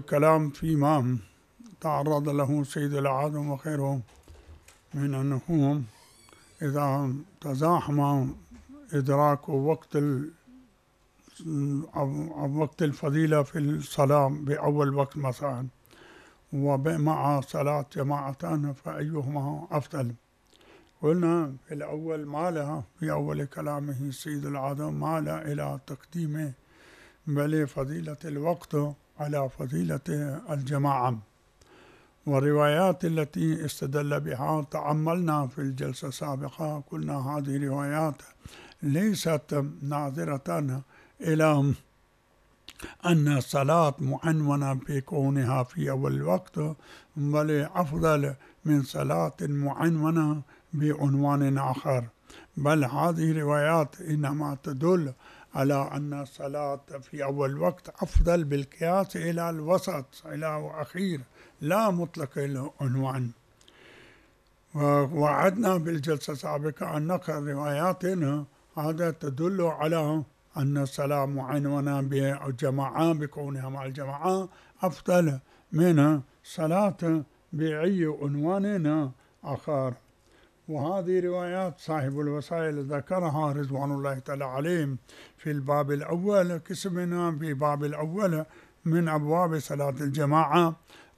والكلام فيما تعرض له سيد العالم وخيرهم من أنهم إذا تزاحم إدراك وقت الفضيلة في الصلاة بأول وقت مثلا ومع صلاة جماعة فأيهما أفضل؟ قلنا في الأول مال في أول كلامه سيد العالم مال إلى تقديم بل فضيلة الوقت على فضيلة الجماعة، والروايات التي استدل بها تأملنا في الجلسة السابقة. قلنا هذه روايات ليست ناظرة إلى أن الصلاة معنونة بكونها في أول الوقت، بل أفضل من صلاة معنونة بعنوان آخر، بل هذه روايات إنما تدل على أن الصلاة في أول وقت أفضل بالقياس إلى الوسط إلى أخير لا مطلق العنوان. ووعدنا بالجلسة السابقة أن نقرأ روايات هذا تدل على أن الصلاة معنونة بالجماعة بكونها مع الجماعة أفضل من صلاة بأي عنوان آخر. وهذه روايات صاحب الوسائل ذكرها رضوان الله تعالى عليهم في الباب الأول، قسمنا في باب الأول من أبواب صلاة الجماعة،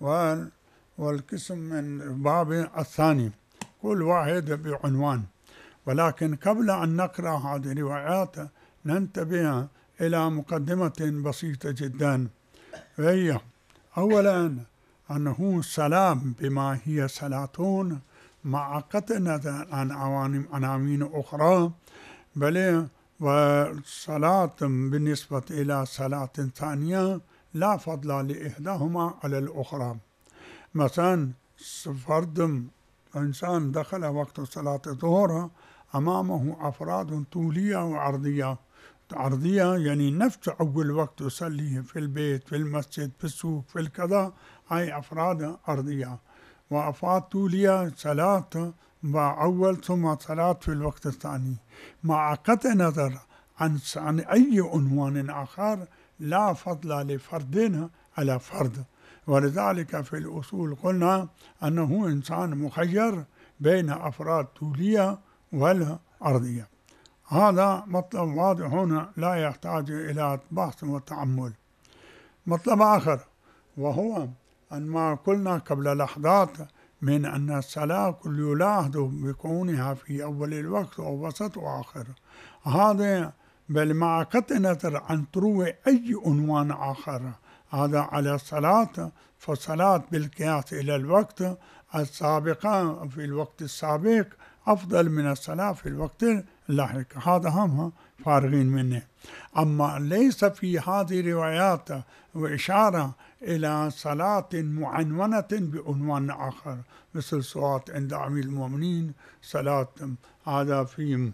والقسم من باب الثاني كل واحد بعنوان. ولكن قبل أن نقرأ هذه الروايات ننتبه إلى مقدمة بسيطة جدا، وهي أولا أنه الصلاة بما هي صلاتون مع قطع النظر عن عناوين أخرى، بل والصلاة بالنسبة إلى صلاة ثانية لا فضل لإحداهما على الأخرى. مثلا فرد إنسان دخل وقت صلاة الظهر أمامه أفراد طولية وعرضية. عرضية يعني نفس أول وقت يصلي في البيت في المسجد في السوق في الكذا، هاي أفراد أرضية، وأفراد طولية صلاة أول ثم صلاة في الوقت الثاني، مع قطع نظر عن أي عنوان آخر لا فضل لفردين على فرد. ولذلك في الأصول قلنا أنه إنسان مخير بين أفراد طولية والأرضية. هذا مطلب واضح هنا لا يحتاج إلى بحث وتأمل. مطلب آخر وهو أن ما قلنا قبل لحظات من أن الصلاة كل يلاحظ بكونها في أول الوقت أو وسط وآخر، هذا بل مع قطع نظر عن طلوع أي عنوان آخر هذا على الصلاة، فالصلاة بالقياس إلى الوقت السابقة في الوقت السابق أفضل من الصلاة في الوقت اللاحق، هذا هم فارغين منه. أما ليس في هذه الروايات وإشارة إلى صلاة معنونة بعنوان آخر، مثل صلاة عند أمير المؤمنين، صلاة هذا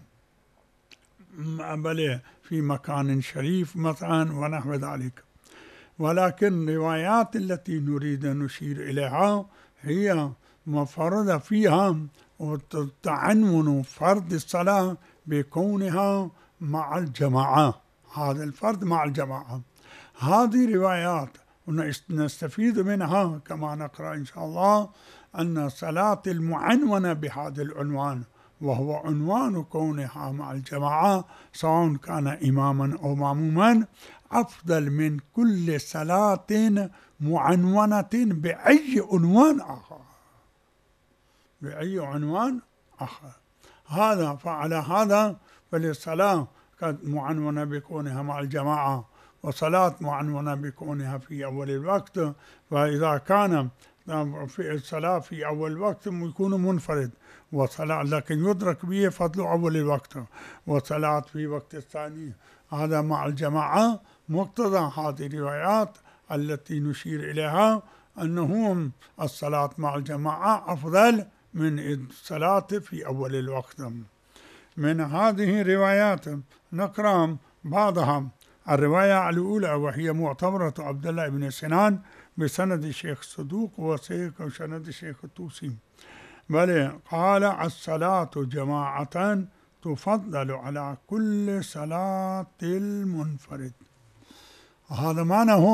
في مكان شريف مثلا ونحو ذلك. ولكن الروايات التي نريد أن نشير إليها هي مفرد فيها وتعنون فرض الصلاة بكونها مع الجماعة، هذا الفرد مع الجماعة. هذه روايات نستفيد منها كما نقرأ إن شاء الله أن الصلاة المعنونة بهذا العنوان وهو عنوان كونها مع الجماعة سواء كان إماما أو مأموما أفضل من كل صلاة معنونة بأي عنوان آخر، بأي عنوان آخر. هذا فعلى هذا فالصلاة قد معنونة بكونها مع الجماعة، وصلاة معنونة بكونها في أول الوقت، وإذا كان في الصلاة في أول الوقت يكون منفرد وصلاة لكن يدرك به فضل أول الوقت، وصلاة في وقت الثاني هذا مع الجماعة. مقتضى هذه الروايات التي نشير إليها أنه الصلاة مع الجماعة أفضل من الصلاة في أول الوقت. من هذه الروايات نقرأ بعضها. الرواية الأولى وهي معتبرة عبد الله بن سنان بسند الشيخ الصدوق وسند الشيخ الطوسي، بل قال الصلاة جماعة تفضل على كل صلاة المنفرد. هذا معناه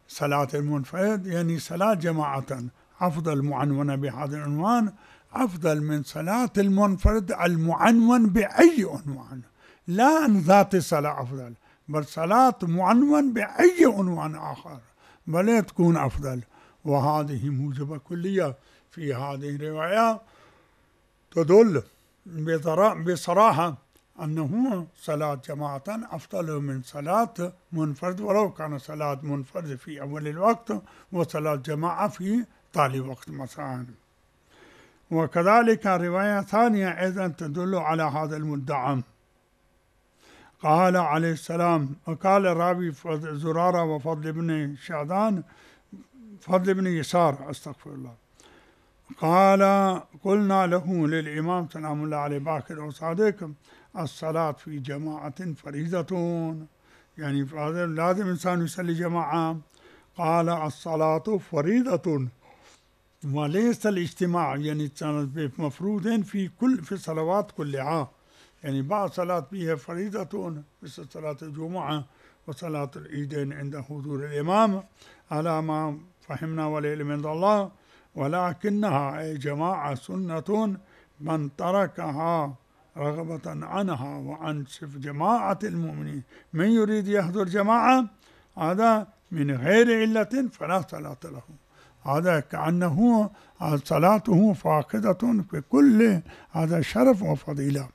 صلاة المنفرد يعني صلاة جماعة أفضل معنونة بهذا العنوان، أفضل من صلاة المنفرد المعنون بأي عنوان، لا عن ذات الصلاة أفضل، بل صلاة معنون بأي عنوان آخر بل تكون أفضل. وهذه موجبة كلية في هذه الرواية تدل بصراحة أنه صلاة جماعة أفضل من صلاة منفرد، ولو كان صلاة منفرد في أول الوقت وصلاة جماعة في طال الوقت مثلا. وكذلك رواية ثانية أيضا تدل على هذا المدعى. قال عليه السلام، وقال الراوي زرارة وفضل بن شعدان، فضل بن يسار استغفر الله، قال قلنا له للإمام سلام الله عليه باكر وصادق الصلاة في جماعة فريضة، يعني لازم إنسان يصلي جماعة. قال الصلاة فريضة وليس الاجتماع، يعني مفروض في الصلوات كلها، يعني بعض صلاة فيها فريضة مثل صلاة الجمعة وصلاة العيدين عند حضور الإمام على ما فهمنا والعلم عند الله، ولكنها أي جماعة سنة من تركها رغبة عنها وعن جماعة المؤمنين. من يريد يحضر جماعة هذا من غير علة فلا صلاة له، هذا كأنه صلاته فاقدة في كل هذا شرف وفضيلة.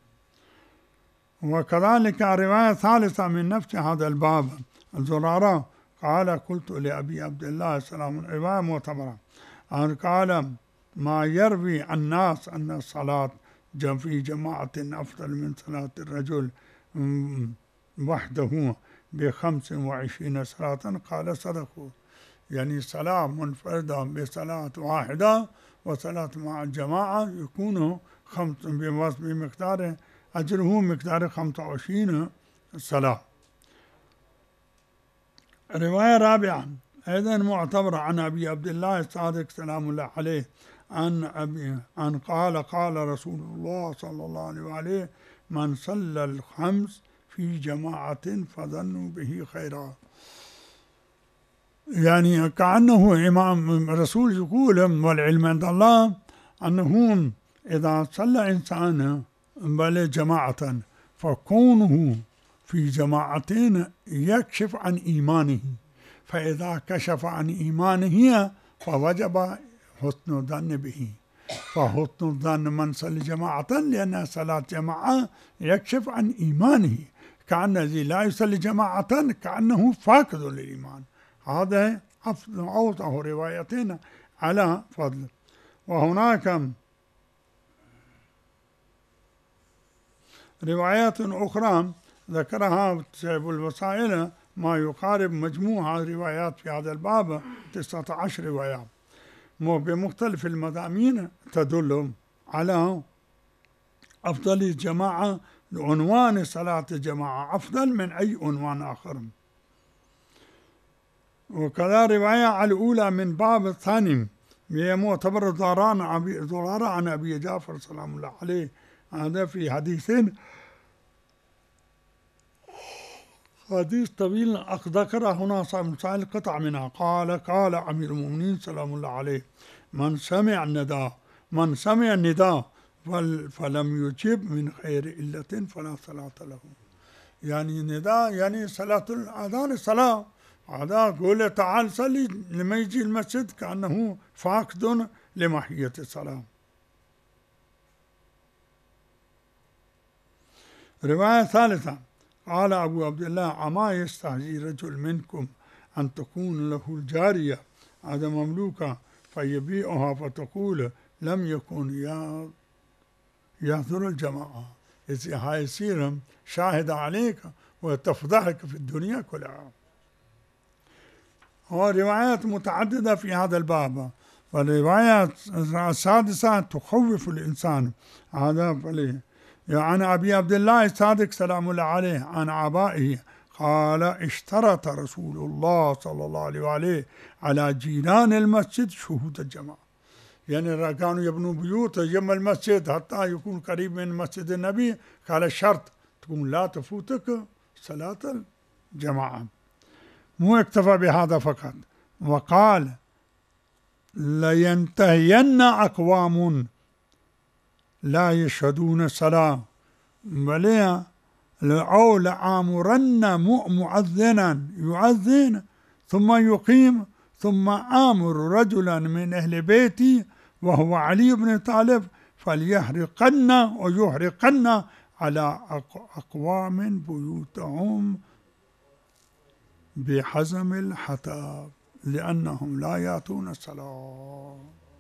وكذلك رواية ثالثة من نفس هذا الباب الزرارة قال قلت لأبي عبد الله السلام، رواية معتبرة، قال ما يروي الناس أن الصلاة في جماعة أفضل من صلاة الرجل وحده ب25 صلاة، قال صدقوا، يعني صلاة منفردة بصلاة واحدة وصلاة مع الجماعة يكون بمقدار أجره مقدار 25 صلاة. رواية رابعة أيضا معتبرة عن أبي عبد الله الصادق سلام الله عليه عن قال رسول الله صلى الله عليه وآله من صلى الخمس في جماعة فظنوا به خيرا، يعني كأنه إمام رسول يقول والعلم عند الله أنه إذا صلى إنسان بل جماعة فكونه في جماعتين يكشف عن إيمانه، فإذا كشف عن إيمانه فوجب حسن الظن به، فحسن الظن من صلى جماعة لأن صلاة جماعة يكشف عن إيمانه، كأن الذي لا يصلي جماعة كأنه فاقد للإيمان. هذا أوضح روايتين على فضل. وهناك روايات أخرى ذكرها كتاب الوسائل ما يقارب مجموع الروايات في هذا الباب 19 رواية بمختلف المضامين تدل على أفضل الجماعة، عنوان صلاة الجماعة أفضل من أي عنوان آخر. وكذا رواية الأولى من باب الثاني هي معتبر ضرارة عن أبي جعفر سلام الله عليه، هذا في حديثين، حديث طويل ذكر هنا مسائل قطع منها. قال أمير المؤمنين سلام الله عليه من سمع النداء فلم يجب من غير علة فلا صلاة له، يعني نداء يعني صلاة الأذان الصلاة، هذا قول تعال صلي لما يجي المسجد كأنه فاقد لماهية الصلاة. رواية ثالثة قال أبو عبد الله أما يستحيي رجل منكم أن تكون له الجارية هذا مملوكة فيبيعها فتقول لم يكن يحضر الجماعة، هاي يصير شاهد عليك وتفضحك في الدنيا كلها. هو روايات متعددة في هذا الباب، والرواية السادسة تخوف الإنسان. هذا عن أبي عبد الله الصادق سلام الله عليه عن آبائه قال اشترط رسول الله صلى الله عليه وآله على جيران المسجد شهود الجماعة، يعني كانوا يبنوا بيوت يم المسجد حتى يكون قريب من مسجد النبي، قال الشرط تكون لا تفوتك صلاة الجماعة. مو اكتفى بهذا فقط، وقال لينتهين أقوام لا يشهدون الصلاة بل أو لآمرن مؤذنا يؤذن ثم يقيم ثم آمر رجلا من أهل بيتي وهو علي بن طالب فليحرقن ويحرقن على أقوام بيوتهم بحزم الحطب لأنهم لا يأتون الصلاة.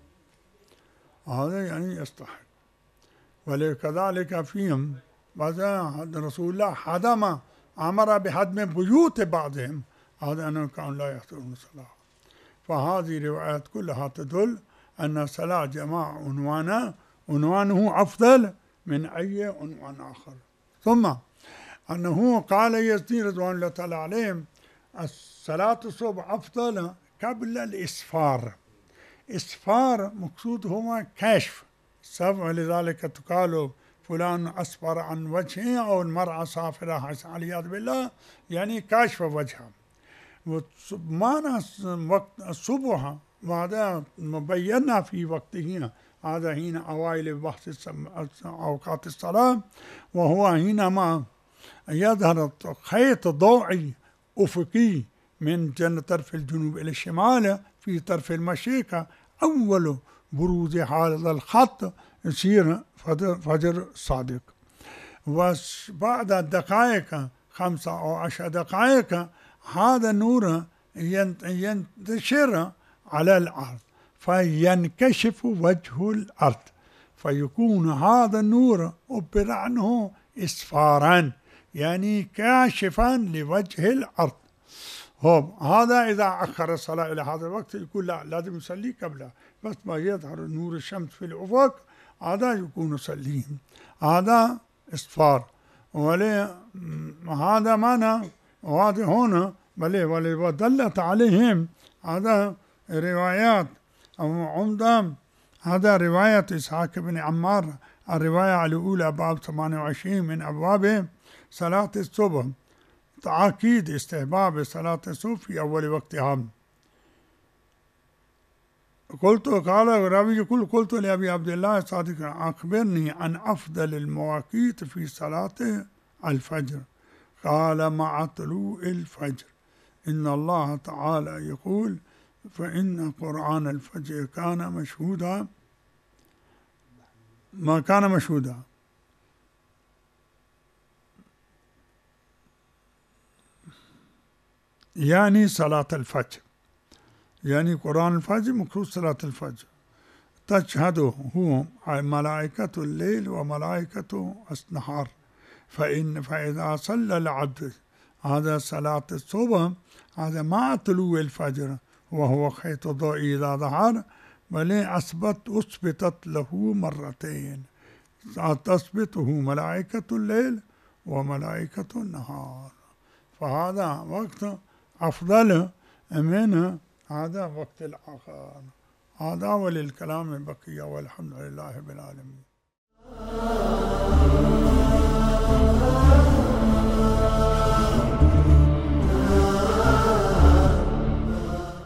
هذا يعني يستحق. ولكذلك فيهم رسول الله حدم أمر بهدم بيوت بعضهم، هذا أنهم كانوا لا يأتون الصلاة. فهذه الروايات كلها تدل أن الصلاة جماعة عنوانه أفضل من أي عنوان آخر. ثم أنه قال يزيد رضوان الله تعالى عليهم الصلاة الصبح أفضل قبل الإسفار. إسفار مقصود هو كشف، ولذلك تقال فلان أسفر عن وجهه أو المرأة صافرة والعياذ بالله، يعني كشف وجهها. ومعنى وقت الصبح وهذا بينا في وقته، هذا هنا أوائل بحث أوقات الصلاة، وهو حينما يظهر خيط ضوئي أفقي من طرف الجنوب إلى الشمال في طرف المشرق، أول بروز هذا الخط يصير فجر صادق. وبعد دقائق 5 أو 10 دقائق هذا النور ينتشر على الأرض فينكشف وجه الأرض، فيكون هذا النور عبر عنه إسفارا، يعني كاشفا لوجه الأرض. هذا إذا أخر الصلاة إلى هذا الوقت يقول لا لازم يصلي قبله، بس ما يظهر نور الشمس في الأفق هذا يكون يصليه، هذا إسفار. هذا معنى وهذا هنا ودلت عليهم هذا روايات أو عمدة. هذا رواية إسحاق بن عمار، الرواية الأولى باب 28 من أبواب صلاة الصبح، تأكيد استحباب صلاة الصبح في أول وقتها. قلت لأبي عبد الله الصادق أخبرني عن أفضل المواقيت في صلاة الفجر. قال مع طلوع الفجر، إن الله تعالى يقول فإن قرآن الفجر كان مشهودا ما كان مشهودا. يعني صلاة الفجر، يعني قرآن الفجر مقصود صلاة الفجر، تشهده هو ملائكة الليل وملائكة النهار. فإذا صلى العبد هذا صلاة الصبح هذا مع طلوع الفجر وهو خيط ضوء إذا ظهر، بل أثبتت له مرتين، تثبته ملائكة الليل وملائكة النهار، فهذا وقت أفضل من هذا وقت الآخر. هذا وللكلام بقية والحمد لله رب العالمين.